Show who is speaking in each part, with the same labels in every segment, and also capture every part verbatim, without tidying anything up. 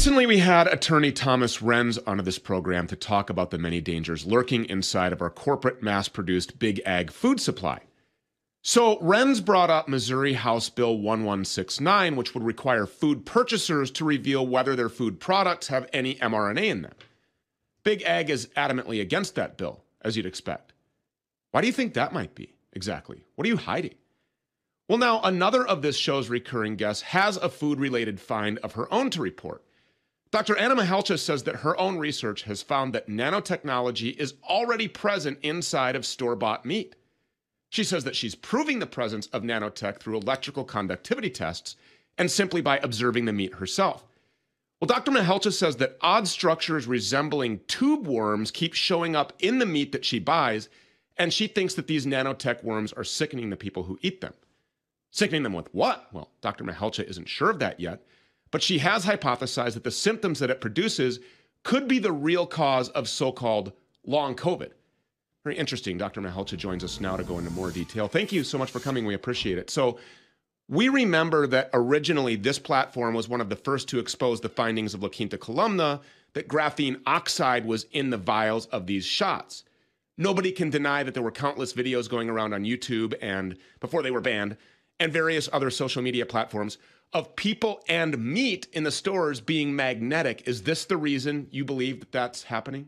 Speaker 1: Recently, we had attorney Thomas Renz onto this program to talk about the many dangers lurking inside of our corporate mass-produced big ag food supply. So Renz brought up Missouri House Bill one one six nine, which would require food purchasers to reveal whether their food products have any mRNA in them. Big ag is adamantly against that bill, as you'd expect. Why do you think that might be, exactly? What are you hiding? Well, now, another of this show's recurring guests has a food-related find of her own to report. Doctor Anna Mihalcea says that her own research has found that nanotechnology is already present inside of store-bought meat. She says that she's proving the presence of nanotech through electrical conductivity tests and simply by observing the meat herself. Well, Doctor Mihalcea says that odd structures resembling tube worms keep showing up in the meat that she buys, and she thinks that these nanotech worms are sickening the people who eat them. Sickening them with what? Well, Doctor Mihalcea isn't sure of that yet, but she has hypothesized that the symptoms that it produces could be the real cause of so-called long COVID. Very interesting. Doctor Mihalcea joins us now to go into more detail. Thank you so much for coming. We appreciate it. So we remember that originally this platform was one of the first to expose the findings of La Quinta Columna that graphene oxide was in the vials of these shots. Nobody can deny that there were countless videos going around on YouTube and before they were banned and various other social media platforms of people and meat in the stores being magnetic. Is this the reason you believe that that's happening?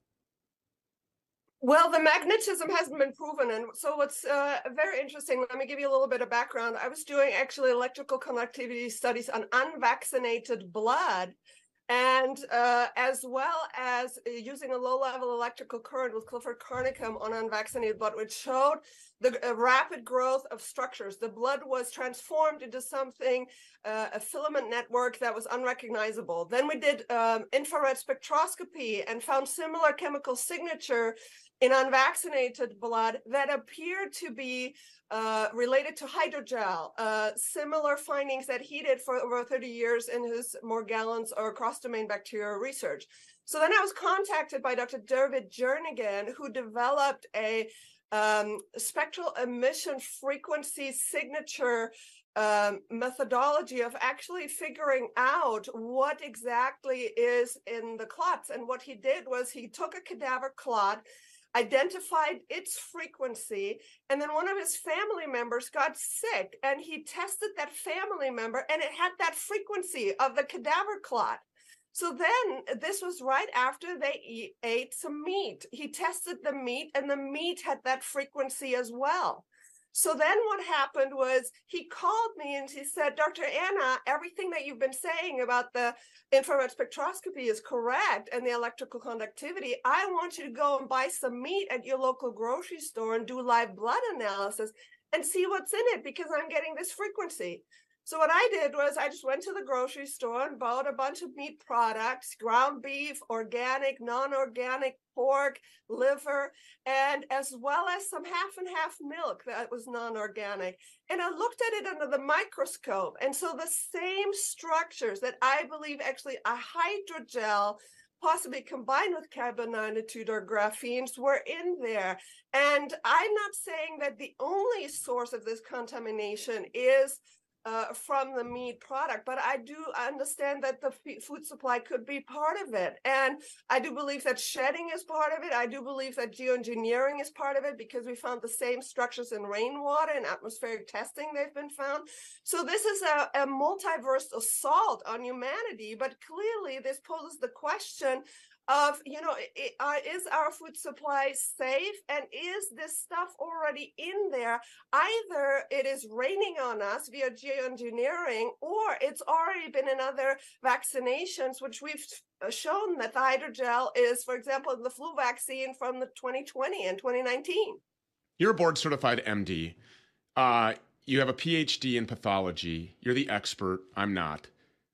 Speaker 2: Well, the magnetism hasn't been proven. And so what's uh, very interesting, let me give you a little bit of background. I was doing actually electrical conductivity studies on unvaccinated blood, and uh, as well as using a low-level electrical current with Clifford Carnicum on unvaccinated blood, which showed the uh, rapid growth of structures. The blood was transformed into something, uh, a filament network that was unrecognizable. Then we did um, infrared spectroscopy and found similar chemical signature in unvaccinated blood that appeared to be uh, related to hydrogel, uh, similar findings that he did for over thirty years in his Morgellons or cross-domain bacterial research. So then I was contacted by Doctor David Jernigan, who developed a um, spectral emission frequency signature um, methodology of actually figuring out what exactly is in the clots. And what he did was he took a cadaver clot, identified its frequency, and then one of his family members got sick, and he tested that family member, and it had that frequency of the cadaver clot. So then this was right after they eat, ate some meat. He tested the meat, and the meat had that frequency as well. So then what happened was he called me and he said, Doctor Anna, everything that you've been saying about the infrared spectroscopy is correct and the electrical conductivity. I want you to go and buy some meat at your local grocery store and do live blood analysis and see what's in it, because I'm getting this frequency. So what I did was I just went to the grocery store and bought a bunch of meat products, ground beef, organic, non-organic, pork, liver, and as well as some half and half milk that was non-organic. And I looked at it under the microscope. And so the same structures that I believe actually a hydrogel possibly combined with carbon nanotube or graphenes were in there. And I'm not saying that the only source of this contamination is Uh, from the meat product, but I do understand that the f- food supply could be part of it. And I do believe that shedding is part of it. I do believe that geoengineering is part of it, because we found the same structures in rainwater and atmospheric testing they've been found. So this is a, a multiverse assault on humanity, but clearly this poses the question of, you know, it, uh, is our food supply safe, and is this stuff already in there? Either it is raining on us via geoengineering, or it's already been in other vaccinations, which we've shown that the hydrogel is, for example, the flu vaccine from the twenty twenty and twenty nineteen.
Speaker 1: You're a board certified M D. Uh, you have a P H D in pathology. You're the expert. I'm not.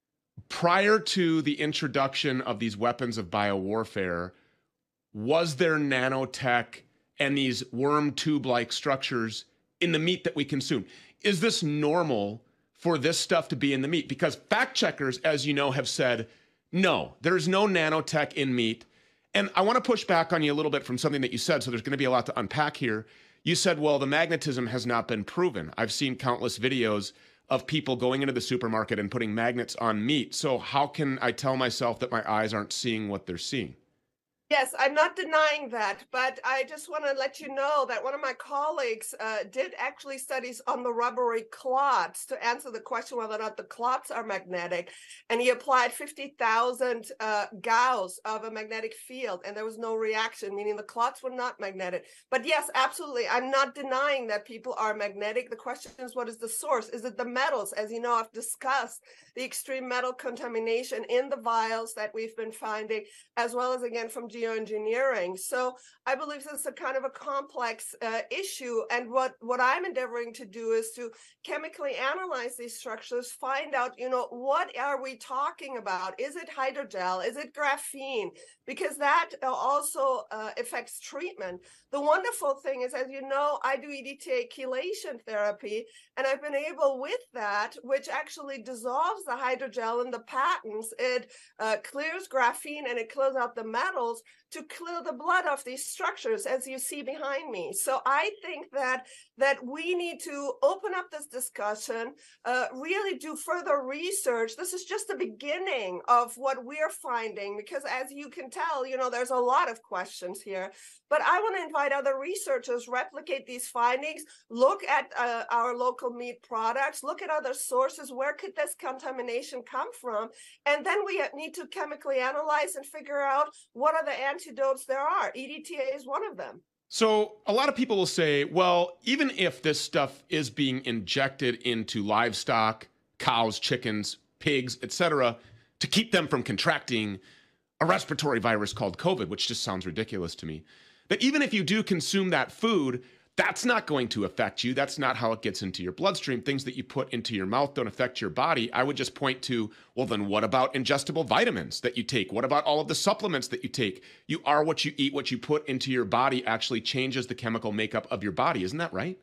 Speaker 1: Prior to the introduction of these weapons of biowarfare, was there nanotech and these worm tube-like structures in the meat that we consume? Is this normal for this stuff to be in the meat? Because fact checkers, as you know, have said, no, there's no nanotech in meat. And I want to push back on you a little bit from something that you said, so there's going to be a lot to unpack here. You said, well, the magnetism has not been proven. I've seen countless videos of people going into the supermarket and putting magnets on meat. So how can I tell myself that my eyes aren't seeing what they're seeing?
Speaker 2: Yes, I'm not denying that, but I just want to let you know that one of my colleagues uh, did actually studies on the rubbery clots to answer the question whether or not the clots are magnetic. And he applied fifty thousand uh, gauss of a magnetic field, and there was no reaction, meaning the clots were not magnetic. But yes, absolutely, I'm not denying that people are magnetic. The question is, what is the source? Is it the metals? As you know, I've discussed the extreme metal contamination in the vials that we've been finding, as well as, again, from geoengineering. So I believe this is a kind of a complex uh, issue. And what, what I'm endeavoring to do is to chemically analyze these structures, find out, you know, what are we talking about? Is it hydrogel? Is it graphene? Because that also uh, affects treatment. The wonderful thing is, as you know, I do E D T A chelation therapy, and I've been able with that, which actually dissolves the hydrogel in the patents. It uh, clears graphene and it clears out the metals to clear the blood of these structures, as you see behind me. So I think that that we need to open up this discussion, uh, really do further research. This is just the beginning of what we're finding, because as you can tell, you know, there's a lot of questions here. But I want to invite other researchers, replicate these findings, look at uh, our local meat products, look at other sources. Where could this contamination come from? And then we need to chemically analyze and figure out what are the antidotes there are. E D T A is one of them.
Speaker 1: So a lot of people will say, well, even if this stuff is being injected into livestock, cows, chickens, pigs, et cetera, to keep them from contracting a respiratory virus called COVID, which just sounds ridiculous to me, that even if you do consume that food, that's not going to affect you. That's not how it gets into your bloodstream. Things that you put into your mouth don't affect your body. I would just point to, well, then what about ingestible vitamins that you take? What about all of the supplements that you take? You are what you eat. What you put into your body actually changes the chemical makeup of your body. Isn't that right?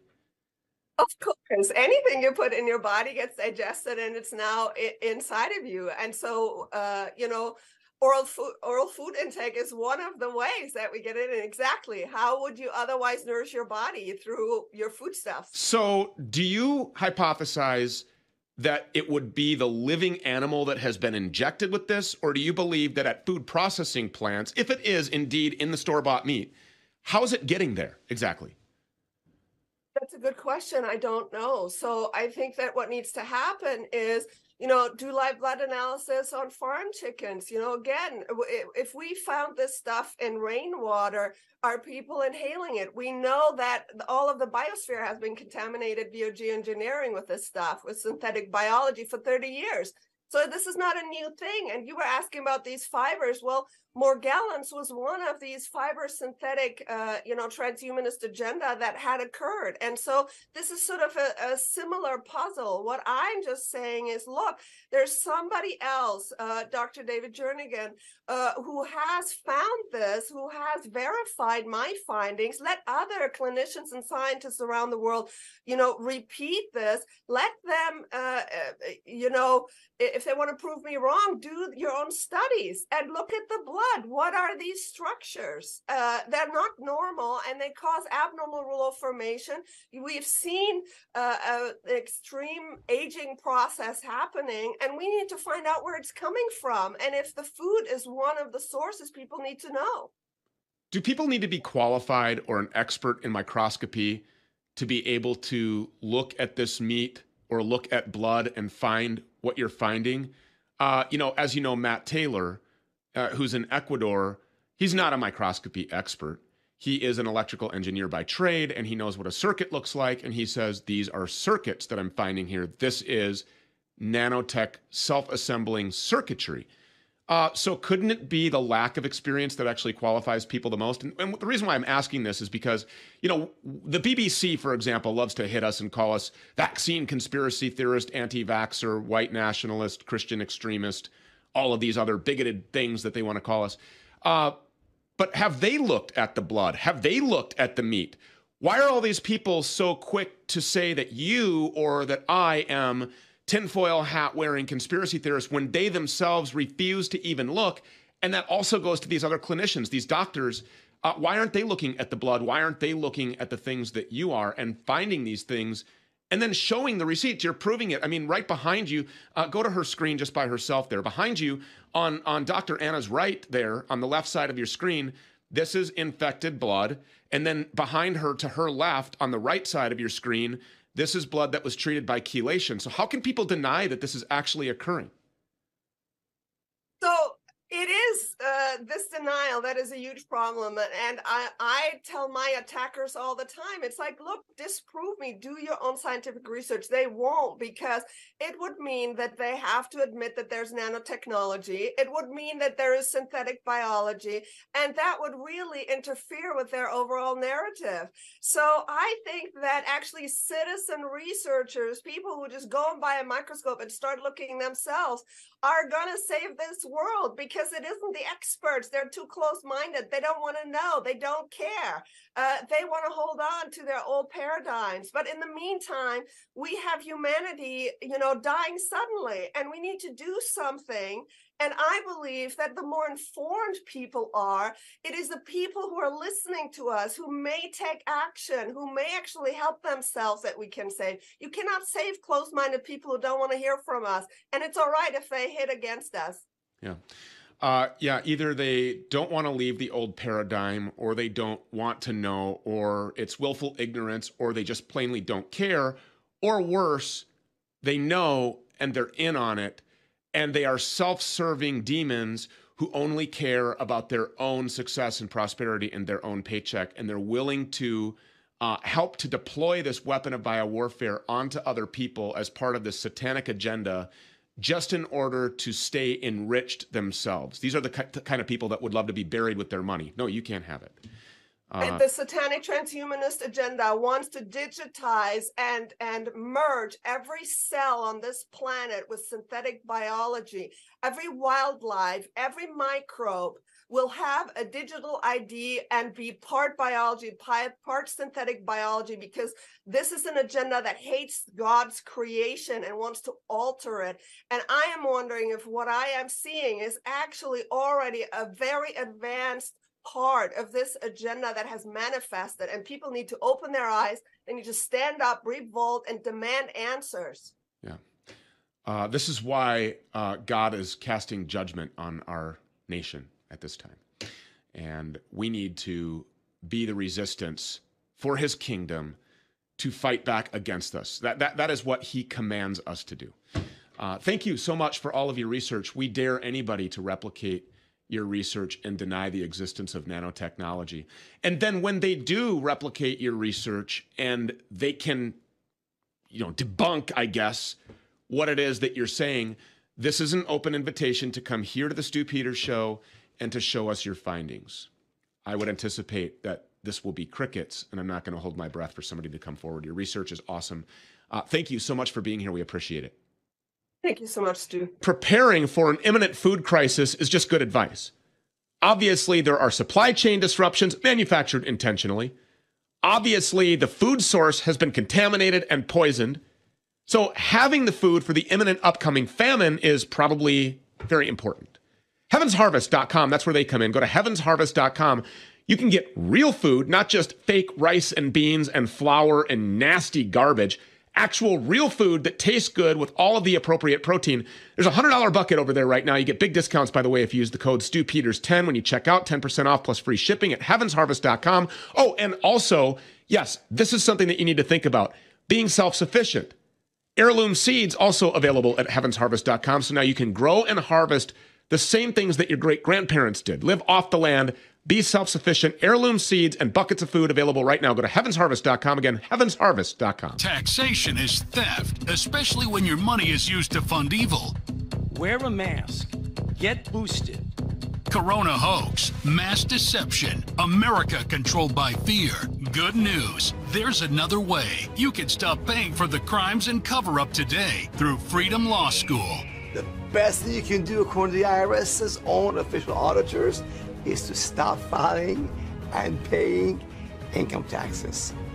Speaker 2: Of course, anything you put in your body gets digested and it's now inside of you. And so, uh, you know, Oral food, oral food intake is one of the ways that we get it in. Exactly. How would you otherwise nourish your body? Through your foodstuffs.
Speaker 1: So do you hypothesize that it would be the living animal that has been injected with this? Or do you believe that at food processing plants, if it is indeed in the store-bought meat, how is it getting there exactly?
Speaker 2: That's a good question. I don't know. So I think that what needs to happen is, you know, do live blood analysis on farm chickens. You know, again, if we found this stuff in rainwater, are people inhaling it? We know that all of the biosphere has been contaminated via geoengineering with this stuff, with synthetic biology for thirty years. So this is not a new thing. And you were asking about these fibers. Well, Morgellons was one of these fiber synthetic, uh, you know, transhumanist agenda that had occurred. And so this is sort of a, a similar puzzle. What I'm just saying is, look, there's somebody else, uh, Doctor David Jernigan, uh, who has found this, who has verified my findings. Let other clinicians and scientists around the world, you know, repeat this. Let them, uh, uh, you know, if they want to prove me wrong, do your own studies and look at the blood. What are these structures? Uh, they're not normal and they cause abnormal rouleau formation. We've seen uh, an extreme aging process happening, and we need to find out where it's coming from. And if the food is one of the sources, people need to know.
Speaker 1: Do people need to be qualified or an expert in microscopy to be able to look at this meat or look at blood and find what you're finding? Uh, you know, as you know, Matt Taylor, Uh, who's in Ecuador, he's not a microscopy expert. He is an electrical engineer by trade, and he knows what a circuit looks like. And he says, these are circuits that I'm finding here. This is nanotech self-assembling circuitry. Uh, so couldn't it be the lack of experience that actually qualifies people the most? And, and the reason why I'm asking this is because, you know, the B B C, for example, loves to hit us and call us vaccine conspiracy theorist, anti-vaxxer, white nationalist, Christian extremist, all of these other bigoted things that they want to call us. Uh, but have they looked at the blood? Have they looked at the meat? Why are all these people so quick to say that you or that I am tinfoil hat wearing conspiracy theorists when they themselves refuse to even look? And that also goes to these other clinicians, these doctors. Uh, why aren't they looking at the blood? Why aren't they looking at the things that you are and finding these things and then showing the receipts. You're proving it. I mean, right behind you, uh, go to her screen just by herself there. Behind you on, on Doctor Anna's right there on the left side of your screen, this is infected blood. And then behind her to her left on the right side of your screen, this is blood that was treated by chelation. So how can people deny that this is actually occurring?
Speaker 2: So it is uh, this denial that is a huge problem. And I, I tell my attackers all the time, it's like, look, disprove me, do your own scientific research. They won't, because it would mean that they have to admit that there's nanotechnology. It would mean that there is synthetic biology, and that would really interfere with their overall narrative. So I think that actually citizen researchers, people who just go and buy a microscope and start looking themselves, are going to save this world, because it isn't the experts. They're too close-minded. They don't want to know. They don't care. Uh, they want to hold on to their old paradigms. But in the meantime, we have humanity, you know, dying suddenly, and we need to do something. And I believe that the more informed people are, it is the people who are listening to us, who may take action, who may actually help themselves, that we can save. You cannot save closed-minded people who don't want to hear from us. And it's all right if they hit against us.
Speaker 1: Yeah. Uh, yeah, either they don't want to leave the old paradigm, or they don't want to know, or it's willful ignorance, or they just plainly don't care, or worse, they know and they're in on it, and they are self-serving demons who only care about their own success and prosperity and their own paycheck, and they're willing to uh, help to deploy this weapon of biowarfare onto other people as part of this satanic agenda, just in order to stay enriched themselves. These are the kind of people that would love to be buried with their money. No, you can't have it.
Speaker 2: Uh, the satanic transhumanist agenda wants to digitize and, and merge every cell on this planet with synthetic biology. Every wildlife, every microbe will have a digital I D and be part biology, part synthetic biology, because this is an agenda that hates God's creation and wants to alter it. And I am wondering if what I am seeing is actually already a very advanced part of this agenda that has manifested, and people need to open their eyes. They need to stand up, revolt, and demand answers.
Speaker 1: Yeah. Uh, this is why uh, God is casting judgment on our nation at this time. And we need to be the resistance for his kingdom to fight back against us. That, that, that is what he commands us to do. Uh, thank you so much for all of your research. We dare anybody to replicate your research and deny the existence of nanotechnology. And then when they do replicate your research and they can, you know, debunk, I guess, what it is that you're saying, this is an open invitation to come here to the Stu Peters Show and to show us your findings. I would anticipate that this will be crickets, and I'm not going to hold my breath for somebody to come forward. Your research is awesome. Uh, thank you so much for being here. We appreciate it.
Speaker 2: Thank you so much, Stu.
Speaker 1: Preparing for an imminent food crisis is just good advice. Obviously, there are supply chain disruptions manufactured intentionally. Obviously, the food source has been contaminated and poisoned. So having the food for the imminent upcoming famine is probably very important. heavens harvest dot com, that's where they come in. Go to heavens harvest dot com. You can get real food, not just fake rice and beans and flour and nasty garbage. Actual real food that tastes good with all of the appropriate protein. There's a one hundred dollar bucket over there right now. You get big discounts, by the way, if you use the code Stu Peters ten when you check out, ten percent off plus free shipping at heavens harvest dot com. Oh, and also, yes, this is something that you need to think about. Being self-sufficient. Heirloom seeds also available at heavens harvest dot com. So now you can grow and harvest the same things that your great-grandparents did. Live off the land. Be self-sufficient. Heirloom seeds and buckets of food available right now. Go to heavens harvest dot com. Again, heavens harvest dot com.
Speaker 3: Taxation is theft, especially when your money is used to fund evil.
Speaker 4: Wear a mask. Get boosted.
Speaker 3: Corona hoax, mass deception, America controlled by fear. Good news, there's another way. You can stop paying for the crimes and cover-up today through Freedom Law School.
Speaker 5: The best thing you can do, according to the I R S's own official auditors, is to stop filing and paying income taxes.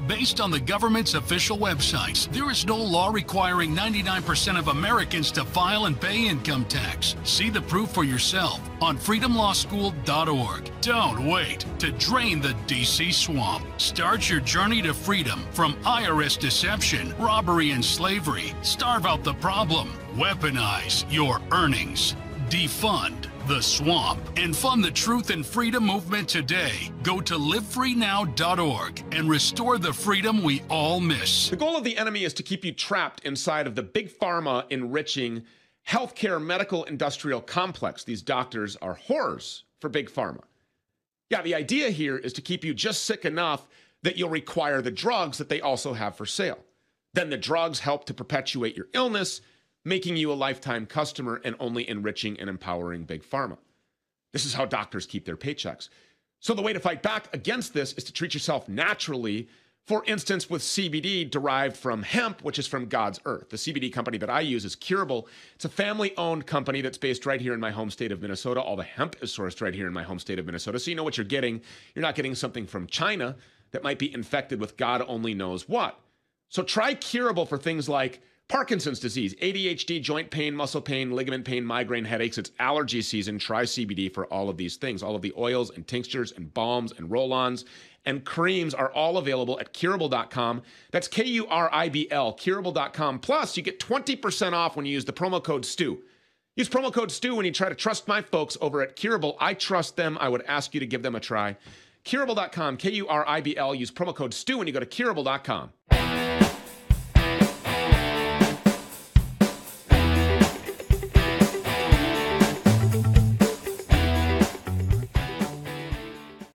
Speaker 3: Based on the government's official websites, there is no law requiring ninety-nine percent of Americans to file and pay income tax. See the proof for yourself on freedom law school dot org. Don't wait to drain the D C swamp. Start your journey to freedom from I R S deception, robbery, and slavery. Starve out the problem. Weaponize your earnings. Defund the swamp and fund the truth and freedom movement today. Go to live free now dot org and restore the freedom we all miss.
Speaker 1: The goal of the enemy is to keep you trapped inside of the big pharma enriching healthcare medical industrial complex. These doctors are whores for big pharma. Yeah, the idea here is to keep you just sick enough that you'll require the drugs that they also have for sale. Then the drugs help to perpetuate your illness, making you a lifetime customer and only enriching and empowering big pharma. This is how doctors keep their paychecks. So the way to fight back against this is to treat yourself naturally, for instance, with C B D derived from hemp, which is from God's earth. The C B D company that I use is Curable. It's a family-owned company that's based right here in my home state of Minnesota. All the hemp is sourced right here in my home state of Minnesota, so you know what you're getting. You're not getting something from China that might be infected with God only knows what. So try Curable for things like Parkinson's disease, A D H D, joint pain, muscle pain, ligament pain, migraine, headaches. It's allergy season. Try C B D for all of these things. All of the oils and tinctures and balms and roll-ons and creams are all available at curable dot com. That's K U R I B L, curable dot com. Plus, you get twenty percent off when you use the promo code STU. Use promo code STU when you try to trust my folks over at Curable. I trust them. I would ask you to give them a try. curable dot com, K U R I B L. Use promo code STU when you go to curable dot com.